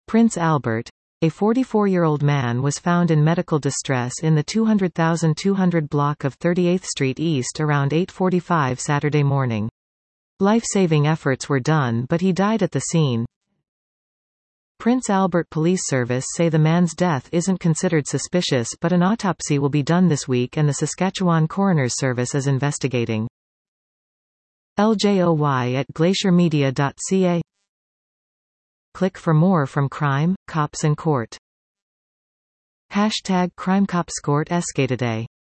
Prince Albert. A 44-year-old man was found in medical distress in the 200,200 block of 38th Street East around 8:45 Saturday morning. Life-saving efforts were done but he died at the scene. Prince Albert Police Service say the man's death isn't considered suspicious but an autopsy will be done this week and the Saskatchewan Coroner's Service is investigating. LJOY@glaciermedia.ca. Click for more from Crime, Cops and Court. #CrimeCopsCourt Escatoday